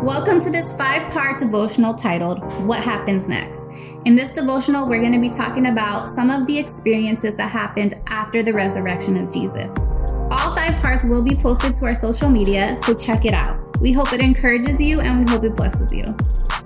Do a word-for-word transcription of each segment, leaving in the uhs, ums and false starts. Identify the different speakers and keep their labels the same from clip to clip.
Speaker 1: Welcome to this five-part devotional titled, What Happens Next? In this devotional, we're going to be talking about some of the experiences that happened after the resurrection of Jesus. All five parts will be posted to our social media, so check it out. We hope it encourages you and we hope it blesses you.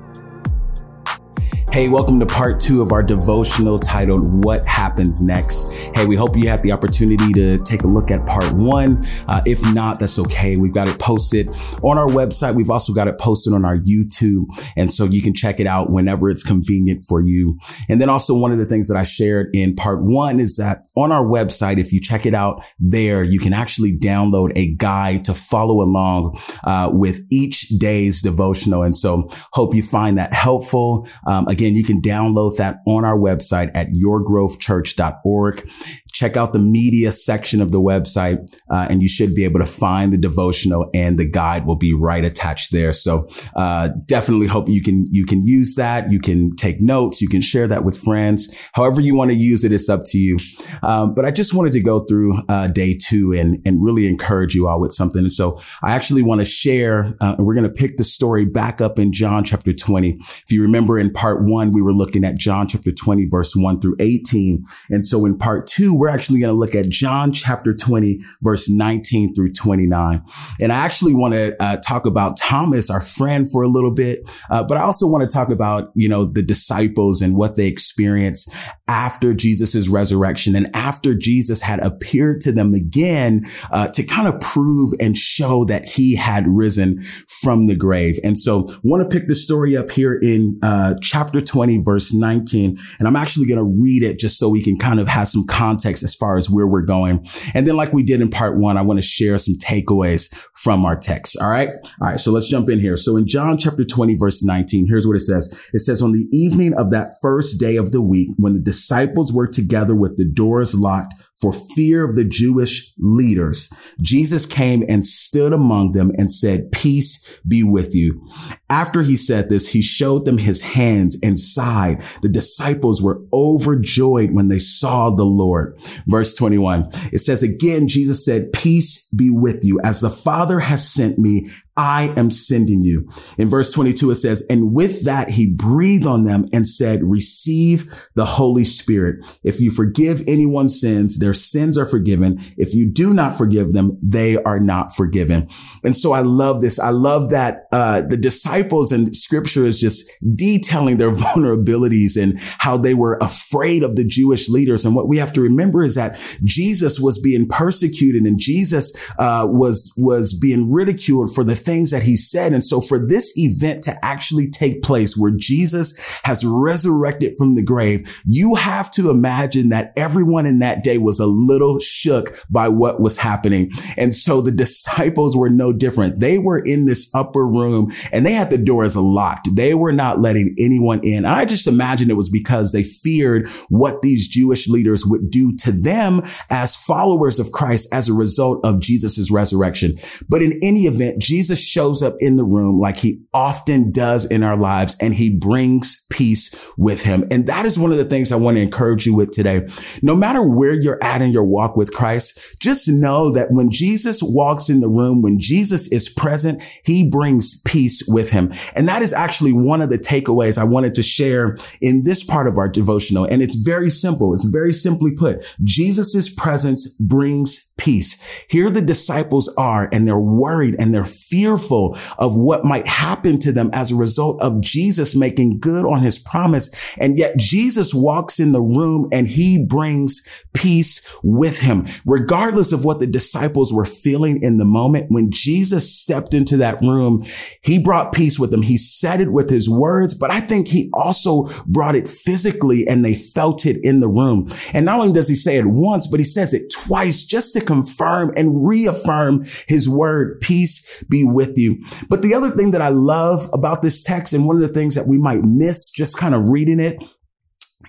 Speaker 2: Hey, welcome to part two of our devotional titled, What Happens Next? Hey, we hope you had the opportunity to take a look at part one. Uh, if not, that's okay. We've got it posted on our website. We've also got it posted on our YouTube. And so you can check it out whenever it's convenient for you. And then also one of the things that I shared in part one is that on our website, if you check it out there, you can actually download a guide to follow along uh, with each day's devotional. And so hope you find that helpful. Um, Again, you can download that on our website at your grove church dot org. Check out the media section of the website, uh, and you should be able to find the devotional, and the guide will be right attached there. So uh, definitely hope you can you can use that. You can take notes. You can share that with friends. However you want to use it, it's up to you. Um, but I just wanted to go through uh, day two and and really encourage you all with something. And so I actually want to share, uh, and we're going to pick the story back up in John chapter twenty. If you remember in part one, we were looking at John chapter twenty, verse one through eighteen. And so in part two, we're actually going to look at John chapter twenty, verse nineteen through twenty-nine. And I actually want to uh, talk about Thomas, our friend, for a little bit. Uh, but I also want to talk about, you know, the disciples and what they experienced after Jesus's resurrection and after Jesus had appeared to them again uh, to kind of prove and show that he had risen from the grave. And so I want to pick the story up here in uh, chapter twenty, verse nineteen. And I'm actually going to read it just so we can kind of have some context as far as where we're going. And then like we did in part one, I want to share some takeaways from our text. All right. All right. So let's jump in here. So in John chapter twenty, verse nineteen, here's what it says. It says, on the evening of that first day of the week, when the disciples were together with the doors locked for fear of the Jewish leaders, Jesus came and stood among them and said, peace be with you. After he said this, he showed them his hands and side. The disciples were overjoyed when they saw the Lord. Verse twenty-one, it says again, Jesus said, peace be with you. As the Father has sent me, I am sending you. In verse twenty-two, it says, and with that, he breathed on them and said, receive the Holy Spirit. If you forgive anyone's sins, their sins are forgiven. If you do not forgive them, they are not forgiven. And so I love this. I love that uh, the disciples in scripture is just detailing their vulnerabilities and how they were afraid of the Jewish leaders. And what we have to remember is that Jesus was being persecuted and Jesus uh, was, was being ridiculed for the things that he said. And so for this event to actually take place where Jesus has resurrected from the grave, you have to imagine that everyone in that day was a little shook by what was happening. And so the disciples were no different. They were in this upper room and they had the doors locked. They were not letting anyone in. I just imagine it was because they feared what these Jewish leaders would do to them as followers of Christ as a result of Jesus's resurrection. But in any event, Jesus shows up in the room like he often does in our lives, and he brings peace with him. And that is one of the things I want to encourage you with today. No matter where you're at in your walk with Christ, just know that when Jesus walks in the room, when Jesus is present, he brings peace with him. And that is actually one of the takeaways I wanted to share in this part of our devotional. And it's very simple. It's very simply put. Jesus's presence brings peace. Here the disciples are, and they're worried and they're fearful of what might happen to them as a result of Jesus making good on his promise. And yet Jesus walks in the room and he brings peace with him. Regardless of what the disciples were feeling in the moment, when Jesus stepped into that room, he brought peace with them. He said it with his words, but I think he also brought it physically, and they felt it in the room. And not only does he say it once, but he says it twice just to confirm and reaffirm his word, peace be with you. But the other thing that I love about this text, and one of the things that we might miss just kind of reading it,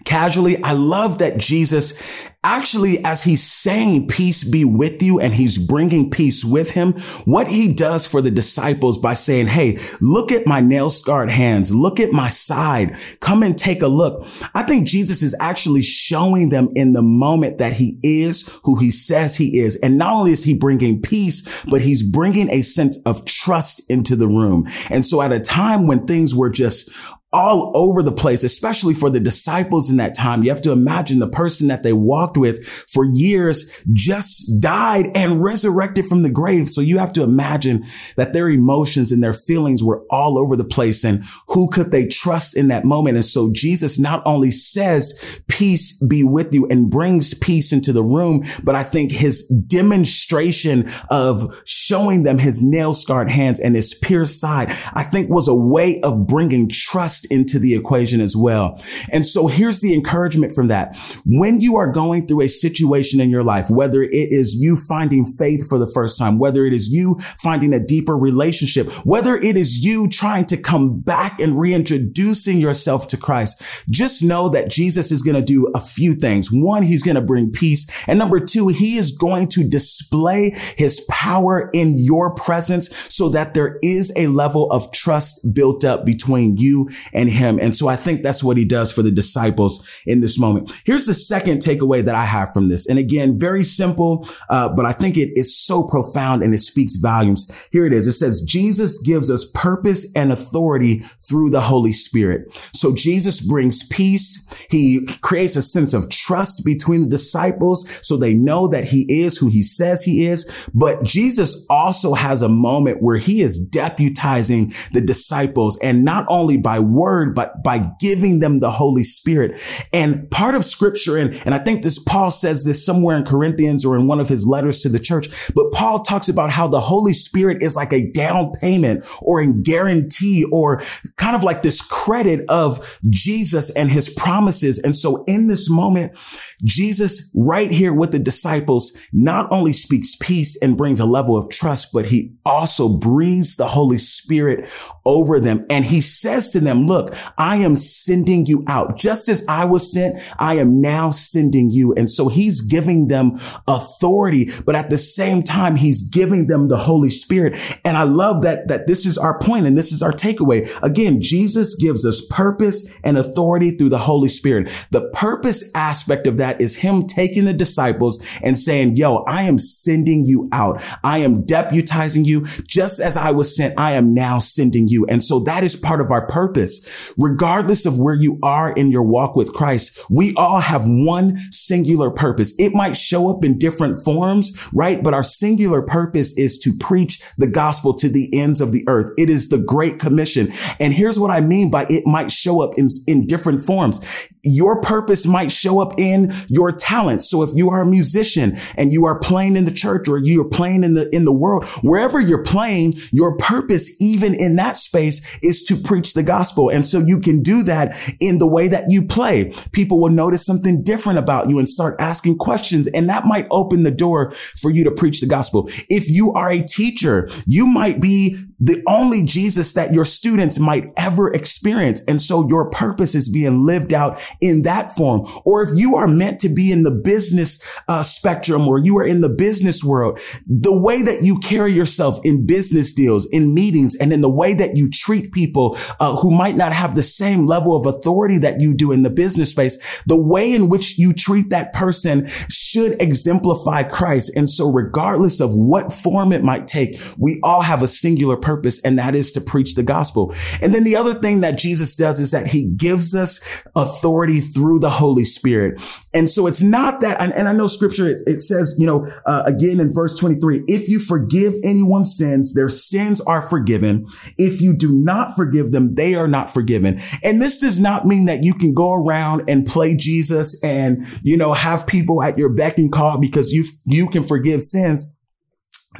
Speaker 2: casually. I love that Jesus actually, as he's saying, peace be with you, and he's bringing peace with him, what he does for the disciples by saying, hey, look at my nail scarred hands, look at my side, come and take a look. I think Jesus is actually showing them in the moment that he is who he says he is. And not only is he bringing peace, but he's bringing a sense of trust into the room. And so at a time when things were just all over the place, especially for the disciples in that time. You have to imagine the person that they walked with for years just died and resurrected from the grave. So you have to imagine that their emotions and their feelings were all over the place. And who could they trust in that moment? And so Jesus not only says, peace be with you, and brings peace into the room, but I think his demonstration of showing them his nail-scarred hands and his pierced side, I think was a way of bringing trust into the equation as well. And so here's the encouragement from that. When you are going through a situation in your life, whether it is you finding faith for the first time, whether it is you finding a deeper relationship, whether it is you trying to come back and reintroducing yourself to Christ, just know that Jesus is going to do a few things. One, he's going to bring peace. And number two, he is going to display his power in your presence so that there is a level of trust built up between you and him. And so I think that's what he does for the disciples in this moment. Here's the second takeaway that I have from this. And again, very simple, uh, but I think it is so profound and it speaks volumes. Here it is. It says, Jesus gives us purpose and authority through the Holy Spirit. So Jesus brings peace. He creates a sense of trust between the disciples so they know that he is who he says he is. But Jesus also has a moment where he is deputizing the disciples, and not only by word, but by giving them the Holy Spirit. And part of scripture, and, and I think this, Paul says this somewhere in Corinthians or in one of his letters to the church, but Paul talks about how the Holy Spirit is like a down payment or a guarantee or kind of like this credit of Jesus and his promises. And so in this moment, Jesus right here with the disciples not only speaks peace and brings a level of trust, but he also breathes the Holy Spirit over them. And he says to them, look, I am sending you out. Just as I was sent, I am now sending you. And so he's giving them authority, but at the same time, he's giving them the Holy Spirit. And I love that, that this is our point and this is our takeaway. Again, Jesus gives us purpose and authority through the Holy Spirit. The purpose aspect of that is him taking the disciples and saying, yo, I am sending you out. I am deputizing you. Just as I was sent, I am now sending you. And so that is part of our purpose. Regardless of where you are in your walk with Christ, we all have one singular purpose. It might show up in different forms, right? But our singular purpose is to preach the gospel to the ends of the earth. It is the Great Commission. And here's what I mean by it might show up in, in different forms. Your purpose might show up in your talent. So if you are a musician and you are playing in the church or you're playing in the, in the world, wherever you're playing, your purpose, even in that space, is to preach the gospel. And so you can do that in the way that you play. People will notice something different about you and start asking questions. And that might open the door for you to preach the gospel. If you are a teacher, you might be the only Jesus that your students might ever experience. And so your purpose is being lived out in that form. Or if you are meant to be in the business uh, spectrum, or you are in the business world, the way that you carry yourself in business deals, in meetings, and in the way that you treat people uh, who might not have the same level of authority that you do in the business space, the way in which you treat that person should exemplify Christ. And so regardless of what form it might take, we all have a singular purpose, and that is to preach the gospel. And then the other thing that Jesus does is that he gives us authority through the Holy Spirit. And so it's not that, and, and I know scripture, it, it says, you know, uh, again in verse twenty-three, if you forgive anyone's sins, their sins are forgiven. If you do not forgive them, they are not forgiven. And this does not mean that you can go around and play Jesus and, you know, have people at your beck and call because you, you can forgive sins.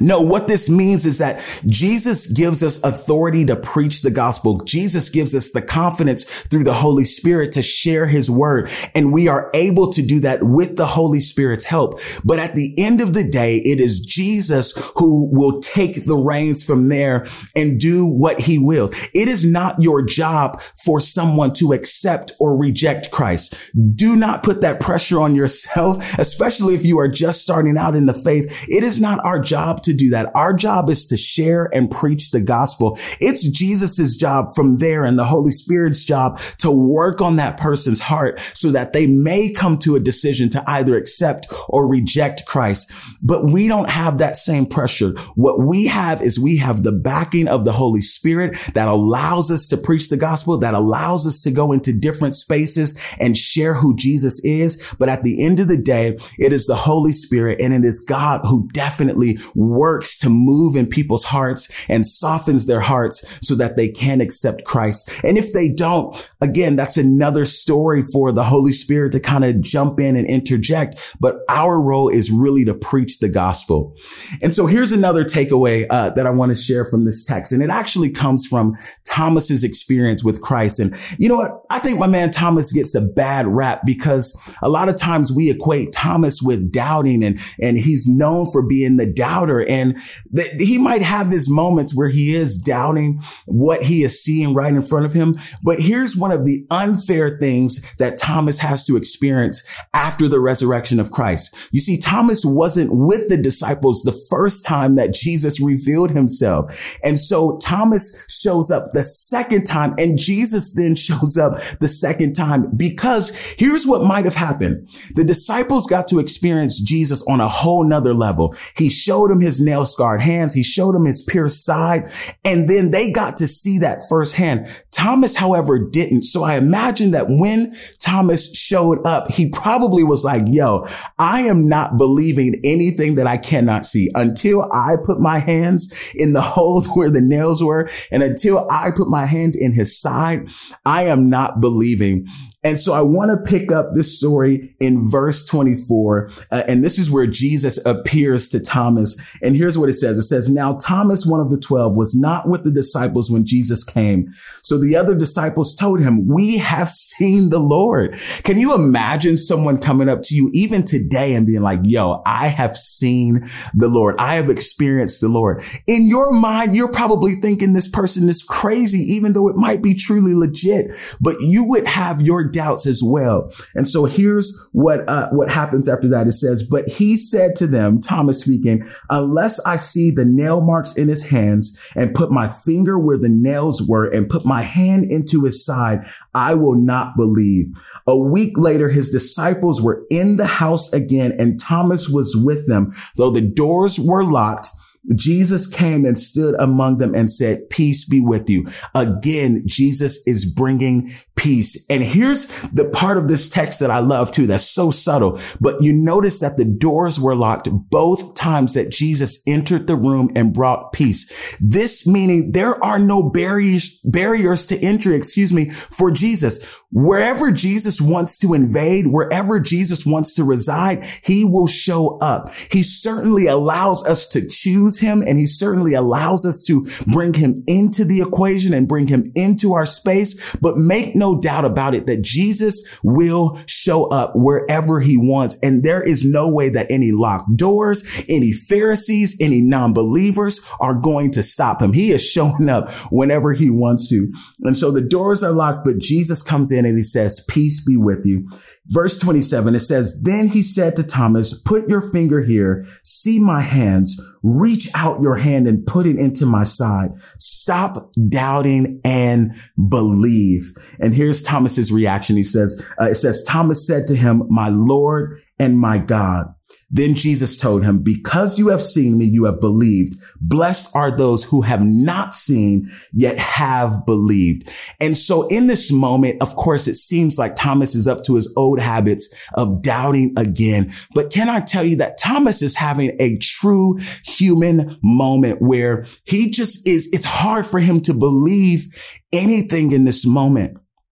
Speaker 2: No, what this means is that Jesus gives us authority to preach the gospel. Jesus gives us the confidence through the Holy Spirit to share his word. And we are able to do that with the Holy Spirit's help. But at the end of the day, it is Jesus who will take the reins from there and do what he wills. It is not your job for someone to accept or reject Christ. Do not put that pressure on yourself, especially if you are just starting out in the faith. It is not our job to do that. Our job is to share and preach the gospel. It's Jesus's job from there and the Holy Spirit's job to work on that person's heart so that they may come to a decision to either accept or reject Christ. But we don't have that same pressure. What we have is we have the backing of the Holy Spirit that allows us to preach the gospel, that allows us to go into different spaces and share who Jesus is. But at the end of the day, it is the Holy Spirit and it is God who definitely works to move in people's hearts and softens their hearts so that they can accept Christ. And if they don't, again, that's another story for the Holy Spirit to kind of jump in and interject. But our role is really to preach the gospel. And so here's another takeaway uh, that I want to share from this text. And it actually comes from Thomas's experience with Christ. And you know what? I think my man Thomas gets a bad rap because a lot of times we equate Thomas with doubting, and, and he's known for being the doubter. And th- he might have his moments where he is doubting what he is seeing right in front of him. But here's one of the unfair things that Thomas has to experience after the resurrection of Christ. You see, Thomas wasn't with the disciples the first time that Jesus revealed himself. And so Thomas shows up the second time, and Jesus then shows up the second time, because here's what might have happened. The disciples got to experience Jesus on a whole nother level. He showed them his nail scarred hands. He showed them his pierced side. And then they got to see that firsthand. Thomas, however, didn't. So I imagine that when Thomas showed up, he probably was like, yo, I am not believing anything that I cannot see until I put my hands in the holes where the nails were. And until I put my hand in his side, I am not believing. And so I want to pick up this story in verse twenty-four. Uh, and this is where Jesus appears to Thomas. And here's what it says. It says, now Thomas, one of the twelve, was not with the disciples when Jesus came. So the other disciples told him, we have seen the Lord. Can you imagine someone coming up to you even today and being like, yo, I have seen the Lord. I have experienced the Lord. In your mind, you're probably thinking this person is crazy, even though it might be truly legit, but you would have your doubts as well. And so here's what uh, what happens after that. It says, but he said to them, Thomas speaking, unless I see the nail marks in his hands and put my finger where the nails were and put my hand into his side, I will not believe. A week later, his disciples were in the house again, and Thomas was with them. Though the doors were locked, Jesus came and stood among them and said, peace be with you. Again, Jesus is bringing peace. And here's the part of this text that I love too. That's so subtle. But you notice that the doors were locked both times that Jesus entered the room and brought peace. This meaning there are no barriers, barriers to entry, excuse me, for Jesus. Wherever Jesus wants to invade, wherever Jesus wants to reside, he will show up. He certainly allows us to choose him, and he certainly allows us to bring him into the equation and bring him into our space. But make no doubt about it that Jesus will show up wherever he wants. And there is no way that any locked doors, any Pharisees, any non-believers are going to stop him. He is showing up whenever he wants to. And so the doors are locked, but Jesus comes in and he says, peace be with you. Verse twenty-seven, it says, then he said to Thomas, put your finger here, see my hands, reach out your hand and put it into my side. Stop doubting and believe. And here's Thomas's reaction. He says, uh, it says, Thomas said to him, my Lord and my God. Then Jesus told him, because you have seen me, you have believed. Blessed are those who have not seen, yet have believed. And so in this moment, of course, it seems like Thomas is up to his old habits of doubting again. But can I tell you that Thomas is having a true human moment where he just is, it's hard for him to believe anything in this moment.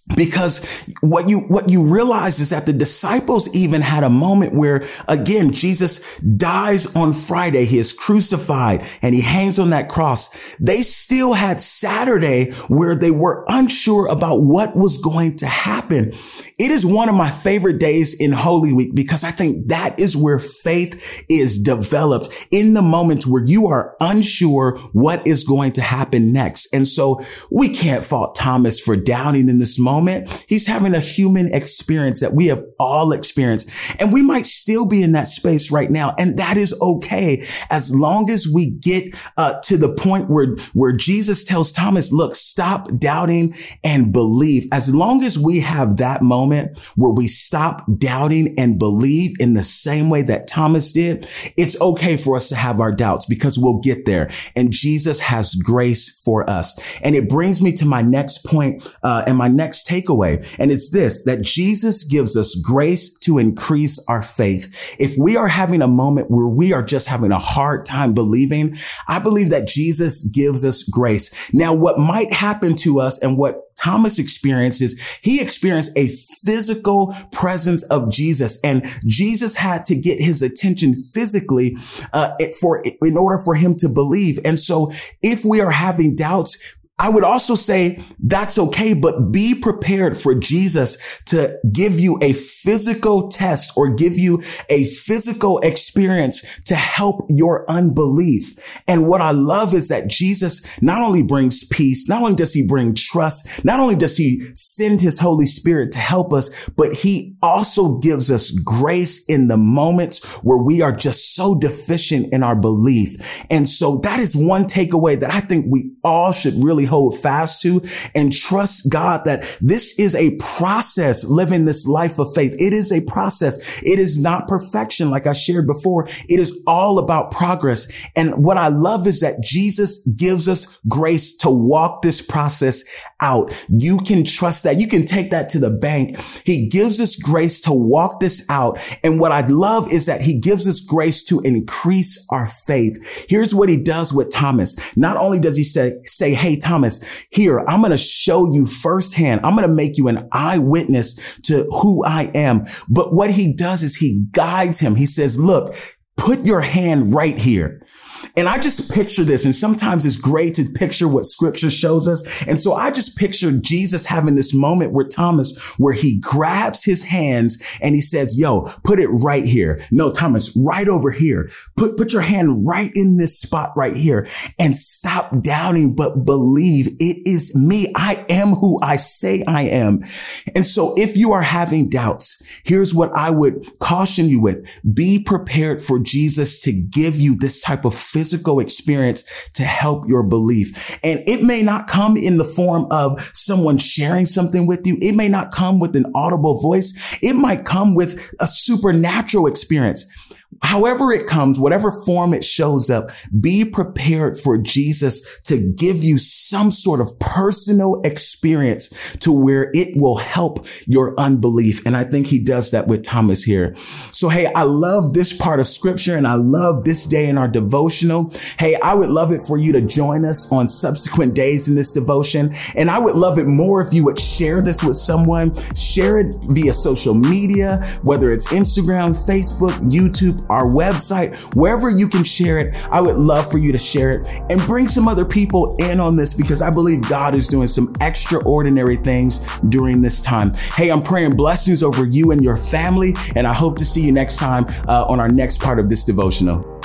Speaker 2: Because what you, what you realize is that the disciples even had a moment where, again, Jesus dies on Friday. He is crucified and he hangs on that cross. They still had Saturday where they were unsure about what was going to happen. It is one of my favorite days in Holy Week because I think that is where faith is developed, in the moments where you are unsure what is going to happen next. And so we can't fault Thomas for doubting in this moment. He's having a human experience that we have all experienced, and we might still be in that space right now. And that is okay. As long as we get uh, to the point where, where Jesus tells Thomas, look, stop doubting and believe. As long as we have that moment where we stop doubting and believe in the same way that Thomas did, it's okay for us to have our doubts because we'll get there. And Jesus has grace for us. And it brings me to my next point, uh, and my next takeaway. And it's this, that Jesus gives us grace to increase our faith. If we are having a moment where we are just having a hard time believing, I believe that Jesus gives us grace. Now, what might happen to us and what Thomas experiences, he experienced a physical presence of Jesus, and Jesus had to get his attention physically uh, for in order for him to believe. And so if we are having doubts, I would also say that's okay, but be prepared for Jesus to give you a physical test or give you a physical experience to help your unbelief. And what I love is that Jesus not only brings peace, not only does he bring trust, not only does he send his Holy Spirit to help us, but he also gives us grace in the moments where we are just so deficient in our belief. And so that is one takeaway that I think we all should really hold fast to, and trust God that this is a process, living this life of faith. It is a process. It is not perfection. Like I shared before, it is all about progress. And what I love is that Jesus gives us grace to walk this process out. You can trust that. You can take that to the bank. He gives us grace to walk this out. And what I love is that he gives us grace to increase our faith. Here's what he does with Thomas. Not only does he say, say, hey, Thomas, here, I'm going to show you firsthand. I'm going to make you an eyewitness to who I am. But what he does is he guides him. He says, look, put your hand right here. And I just picture this, and sometimes it's great to picture what scripture shows us. And so I just picture Jesus having this moment with Thomas where he grabs his hands and he says, yo, put it right here. No, Thomas, right over here. Put, put your hand right in this spot right here and stop doubting, but believe it is me. I am who I say I am. And so if you are having doubts, here's what I would caution you with. Be prepared for Jesus to give you this type of physical experience to help your belief. And it may not come in the form of someone sharing something with you. It may not come with an audible voice. It might come with a supernatural experience. However it comes, whatever form it shows up, be prepared for Jesus to give you some sort of personal experience to where it will help your unbelief. And I think he does that with Thomas here. So, hey, I love this part of scripture and I love this day in our devotional. Hey, I would love it for you to join us on subsequent days in this devotion. And I would love it more if you would share this with someone, share it via social media, whether it's Instagram, Facebook, YouTube, our website, wherever you can share it. I would love for you to share it and bring some other people in on this, because I believe God is doing some extraordinary things during this time. Hey, I'm praying blessings over you and your family, and I hope to see you next time uh, on our next part of this devotional.